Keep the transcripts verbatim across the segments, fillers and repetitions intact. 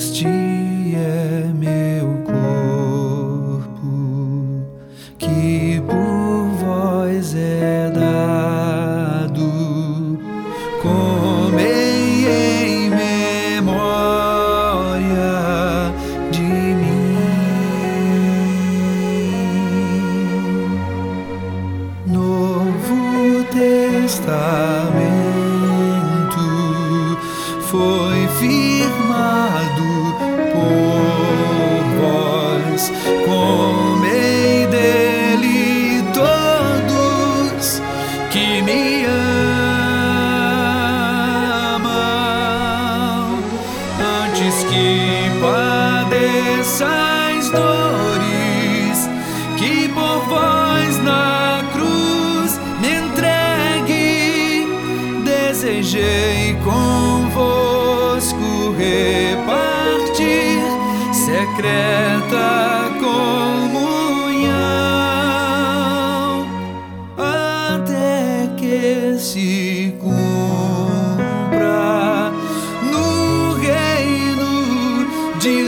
Este é meu corpo, que por vós é dado. Comei em memória de mim. Novo Testamento foi firmado por vós. Comei dele todos que me amam, antes que padeçais dores, que por vós na cruz me entregue. Desejei convosco repartir secreta comunhão, até que se cumpra no reino de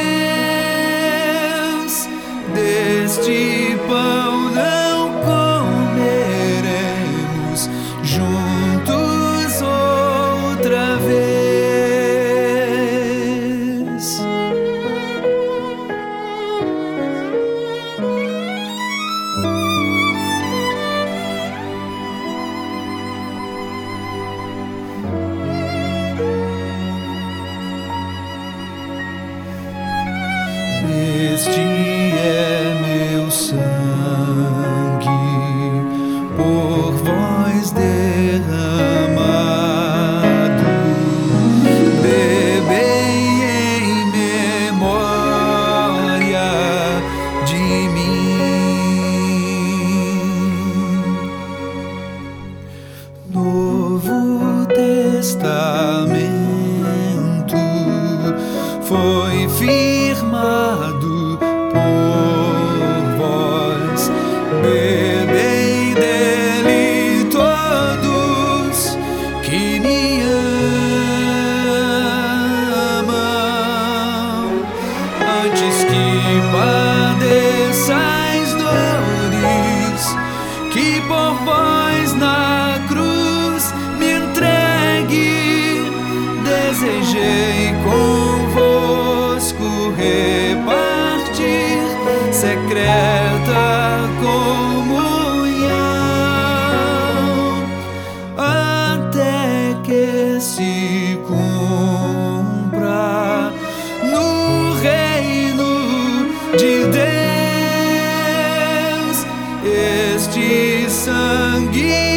Deus. Deste pão não comeremos juntos outra vez. Este é meu sangue, por vós derramado. Bebei em memória de mim. Novo Testamento foi firmado por vós. Bebei dele todos que me amam, antes que padeçais dores, que por vós na cruz me entregue. Desejei convosco repartir secreta comunhão, até que se cumpra no reino de Deus este sangue.